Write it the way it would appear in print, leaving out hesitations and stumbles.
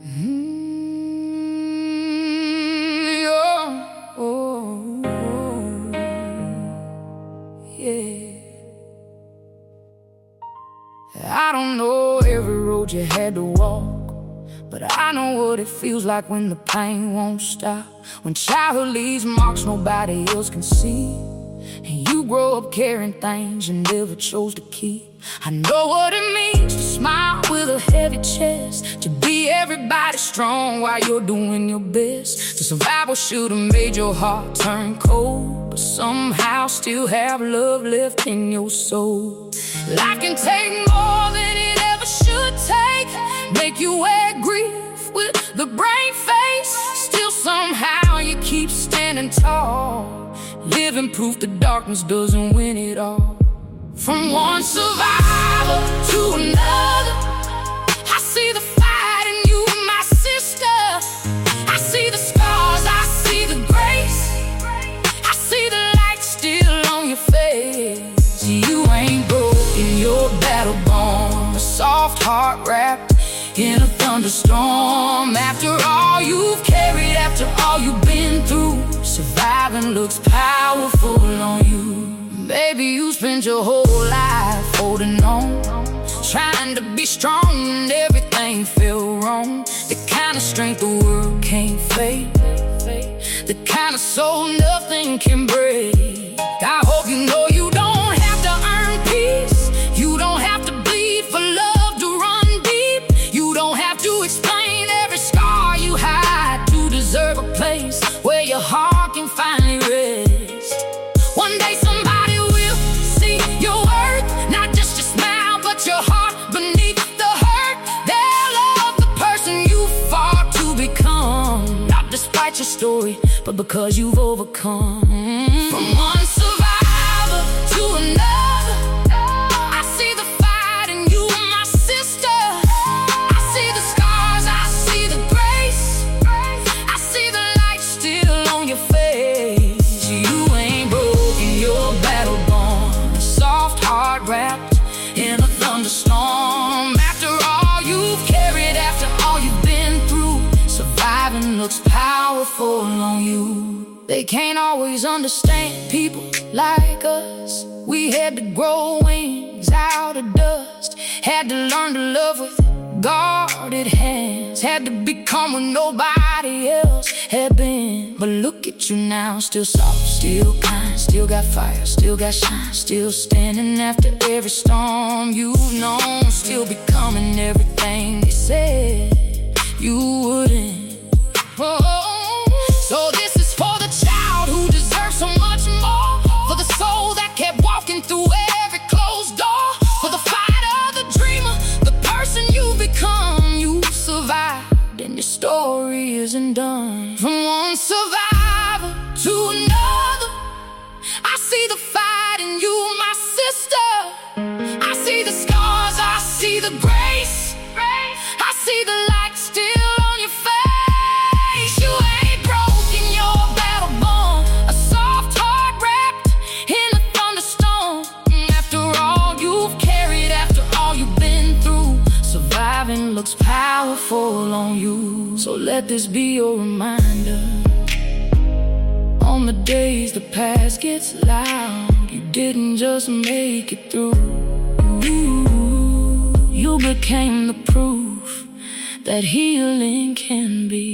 Yeah, oh, yeah. I don't know every road you had to walk, but I know what it feels like when the pain won't stop. When childhood leaves marks nobody else can see, and you grow up carrying things you never chose to keep. I know what it means to smile with a heavy chest, to be everybody strong while you're doing your best. To survive what should've made your heart turn cold, but somehow still have love left in your soul. Life can take more than it ever should take, make you wear grief with the brave face. Still somehow you keep standing tall, living proof the darkness doesn't win it all. From one survivor to another, I see the fight in you, my sister. I see the scars, I see the grace, I see the light still on your face. You ain't broken, you're battle born, a soft heart wrapped in a thunderstorm. After all you've carried, after all you've been through, surviving looks powerful on you. Baby, you spent your whole life holding on, trying to be strong when everything felt wrong. The kind of strength the world can't fake, the kind of soul nothing can break. I hope you know you don't have to earn peace, you don't have to bleed for love to run deep, you don't have to explain every scar you hide to deserve a place where your heart can finally rest. One day somebody will see your worth, not just your smile but your heart beneath the hurt. They'll love the person you fought to become, not despite your story, but because you've overcome. From one survivor to another, I see the fight in you, my sister. I see the scars, I see the grace, I see the light still on your face. You ain't broken, you're battle born, a soft heart wrapped in a thunderstorm. After all you've carried, after all you've been through, surviving looks powerful on you. They can't always understand people like us. We had to grow wings out of dust, had to learn to love with guarded hands, had to become what nobody else had been. But look at you now, still soft, still kind, still got fire, still got shine, still standing after every storm you've known, still becoming everything they said you wouldn't. So this is for the child who deserves so much more, for the soul that kept walking through every closed door, for the fighter, the dreamer, the person you become. You survived and your story isn't done. From one survivor to another, I see the fight in you, my sister. I see the scars, I see the grace, I see the light still on your face. You ain't broken, you're battle born, a soft heart wrapped in a thunderstorm. After all you've carried, after all you've been through, surviving looks powerful on you. So let this be your reminder, on the days the past gets loud, you didn't just make it through. You became the proof that healing can be